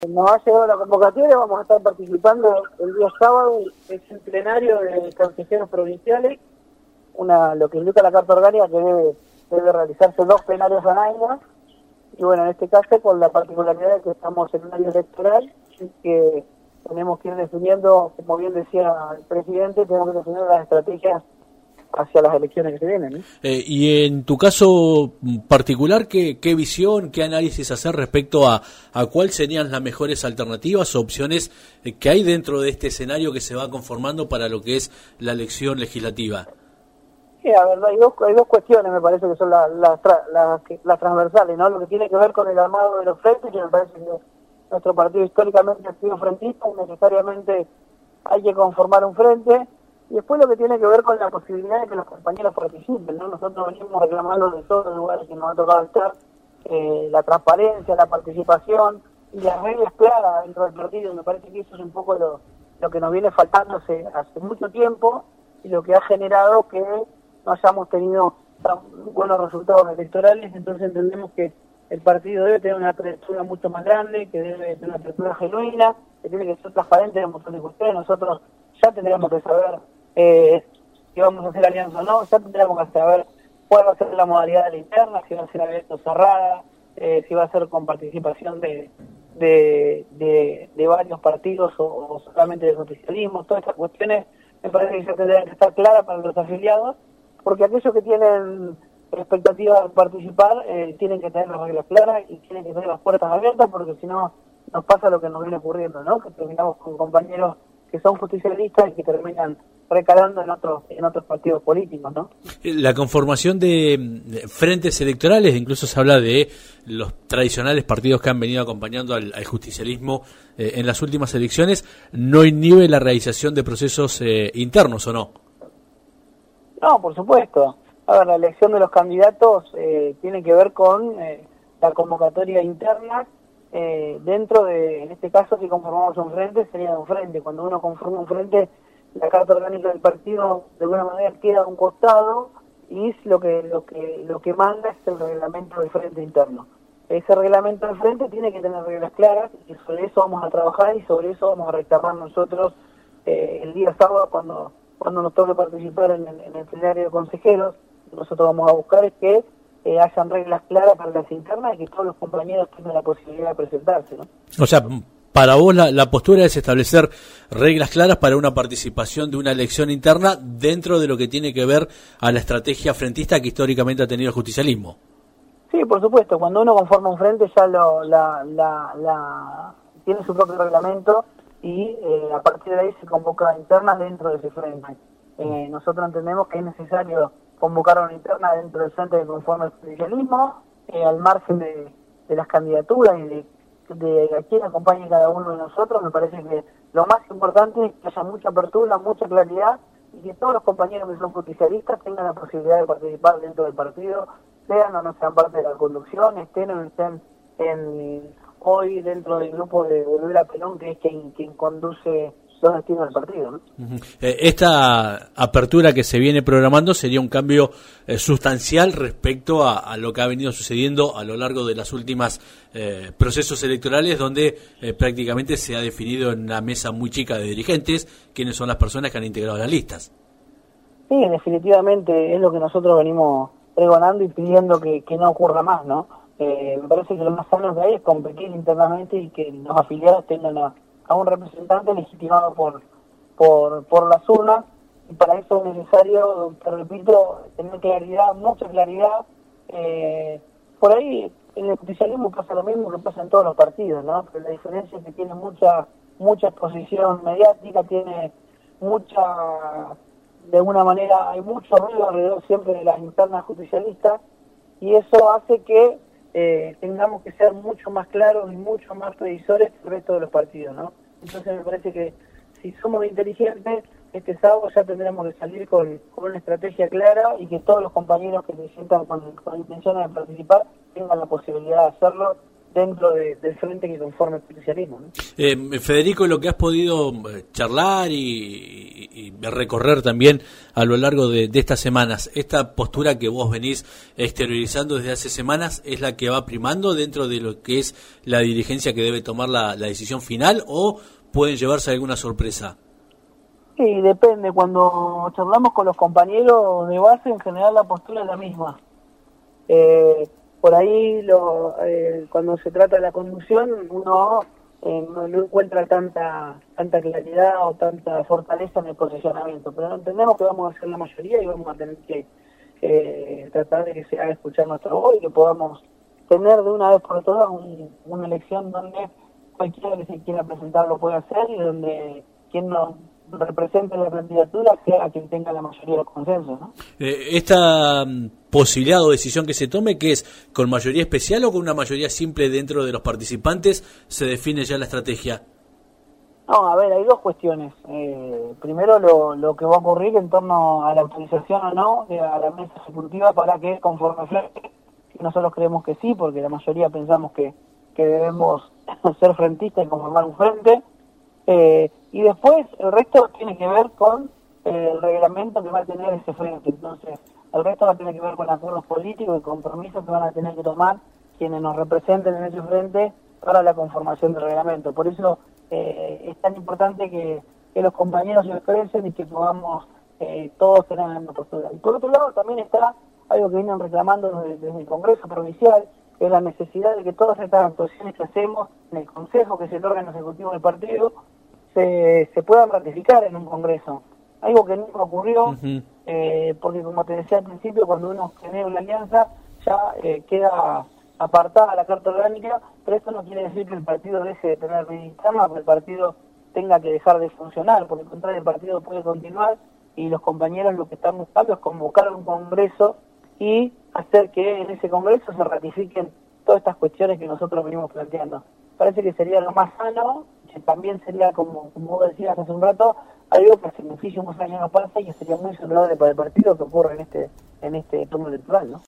Nos ha llegado la convocatoria, vamos a estar participando el día sábado, es el plenario de consejeros provinciales, lo que indica la Carta Orgánica que debe realizarse 2 plenarios al año, y bueno, en este caso con la particularidad de que estamos en un año electoral y que tenemos que ir definiendo, como bien decía el presidente, tenemos que definir las estrategias hacia las elecciones que se vienen, ¿eh? Y en tu caso particular, ¿qué visión, qué análisis hacer respecto a cuáles serían las mejores alternativas o opciones que hay dentro de este escenario que se va conformando para lo que es la elección legislativa? Sí, a ver, hay dos cuestiones, me parece, que son las transversales, ¿no? Lo que tiene que ver con el armado de los frentes, que me parece que nuestro partido históricamente ha sido frentista y necesariamente hay que conformar un frente. Y después lo que tiene que ver con la posibilidad de que los compañeros participen, ¿no? Nosotros venimos reclamando de todos los lugares que nos ha tocado estar, la transparencia, la participación y las reglas claras dentro del partido. Me parece que eso es un poco lo que nos viene faltando hace mucho tiempo y lo que ha generado que no hayamos tenido tan buenos resultados electorales. Entonces entendemos que el partido debe tener una apertura mucho más grande, que debe tener una apertura genuina, que tiene que ser transparente en un montón de cuestiones. Nosotros ya tendríamos que saber si vamos a hacer alianza o no, ya tendríamos que saber cuál va a ser la modalidad de la interna, si va a ser abierta o cerrada, si va a ser con participación de varios partidos o solamente del oficialismo. Todas estas cuestiones me parece que ya tendrían que estar claras para los afiliados, porque aquellos que tienen expectativa de participar tienen que tener las reglas claras y tienen que tener las puertas abiertas, porque si no nos pasa lo que nos viene ocurriendo, ¿no? Que terminamos con compañeros que son justicialistas y que terminan recalando en otros partidos políticos, ¿no? La conformación de frentes electorales, incluso se habla de los tradicionales partidos que han venido acompañando al justicialismo en las últimas elecciones, ¿no inhibe la realización de procesos internos o no? No, por supuesto. A ver, la elección de los candidatos tiene que ver con la convocatoria interna. Dentro de, en este caso, si conformamos un frente, sería un frente. Cuando uno conforma un frente, la Carta Orgánica del partido de alguna manera queda a un costado y lo que manda es el reglamento del frente interno. Ese reglamento del frente tiene que tener reglas claras y sobre eso vamos a trabajar y sobre eso vamos a reclamar nosotros el día sábado cuando nos toque participar en el plenario de consejeros. Nosotros vamos a buscar es que hayan reglas claras para las internas y que todos los compañeros tengan la posibilidad de presentarse, ¿no? O sea, para vos la postura es establecer reglas claras para una participación de una elección interna dentro de lo que tiene que ver a la estrategia frentista que históricamente ha tenido el justicialismo. Sí, por supuesto. Cuando uno conforma un frente ya tiene su propio reglamento y a partir de ahí se convoca internas dentro de ese frente. Nosotros entendemos que es necesario convocar a una interna dentro del frente que conforma el justicialismo, al margen de las candidaturas y de a quién acompañe cada uno de nosotros. Me parece que lo más importante es que haya mucha apertura, mucha claridad y que todos los compañeros que son justicialistas tengan la posibilidad de participar dentro del partido, sean o no sean parte de la conducción, estén o no estén hoy dentro del grupo de Volver a Perón, que es quien conduce los destinos del partido, ¿no? Esta apertura que se viene programando sería un cambio sustancial respecto a lo que ha venido sucediendo a lo largo de las últimas procesos electorales, donde prácticamente se ha definido en una mesa muy chica de dirigentes quiénes son las personas que han integrado las listas. Sí, definitivamente es lo que nosotros venimos pregonando y pidiendo que no ocurra más, ¿no? Me parece que lo más sano que hay es competir internamente y que los afiliados tengan a un representante legitimado por las urnas, y para eso es necesario, te repito, tener claridad, mucha claridad. Por ahí en el justicialismo pasa lo mismo que pasa en todos los partidos, ¿no? Pero la diferencia es que tiene mucha exposición mediática, tiene de alguna manera hay mucho ruido alrededor siempre de las internas justicialistas, y eso hace que tengamos que ser mucho más claros y mucho más previsores que el resto de los partidos, ¿no? Entonces me parece que si somos inteligentes, este sábado ya tendremos que salir con una estrategia clara y que todos los compañeros que se sientan con intenciones de participar tengan la posibilidad de hacerlo dentro del frente que conforma el justicialismo, ¿no? Federico, lo que has podido charlar y recorrer también a lo largo de estas semanas, esta postura que vos venís exteriorizando desde hace semanas, ¿es la que va primando dentro de lo que es la dirigencia que debe tomar la decisión final o pueden llevarse alguna sorpresa? Sí, depende. Cuando charlamos con los compañeros de base, en general la postura es la misma. Por ahí, cuando se trata de la conducción, uno no encuentra tanta claridad o tanta fortaleza en el posicionamiento, pero entendemos que vamos a ser la mayoría y vamos a tener que tratar de que se haga escuchar nuestra voz y que podamos tener de una vez por todas una elección donde cualquiera que se quiera presentar lo pueda hacer y donde quien nos represente la candidatura sea quien tenga la mayoría de los consensos, ¿no? Esta posibilidad o decisión que se tome, ¿qué es? ¿Con mayoría especial o con una mayoría simple dentro de los participantes se define ya la estrategia? No, a ver, hay dos cuestiones. Primero, lo que va a ocurrir en torno a la autorización o no a la mesa ejecutiva para que conforme frente. Nosotros creemos que sí, porque la mayoría pensamos que debemos ser frentistas y conformar un frente. Y después el resto tiene que ver con el reglamento que va a tener ese frente. Entonces, el resto va a tener que ver con acuerdos políticos y compromisos que van a tener que tomar quienes nos representen en ese frente para la conformación del reglamento. Por eso es tan importante que los compañeros se expresen y que podamos todos tener la misma postura. Y por otro lado también está algo que vienen reclamando desde el Congreso Provincial, que es la necesidad de que todas estas actuaciones que hacemos en el Consejo, que es el órgano ejecutivo del partido, se puedan ratificar en un Congreso. Algo que nunca ocurrió, porque como te decía al principio, cuando uno genera una alianza, ya queda apartada la carta orgánica, pero esto no quiere decir que el partido deje de tener vida interna, que el partido tenga que dejar de funcionar. Por el contrario, el partido puede continuar y los compañeros lo que están buscando es convocar un Congreso y hacer que en ese Congreso se ratifiquen todas estas cuestiones que nosotros venimos planteando. Parece que sería lo más sano, que también sería, como vos decías hace un rato, algo que hace muchísimos años no pasa y que sería muy saludable para el partido que ocurre en este turno electoral, ¿no?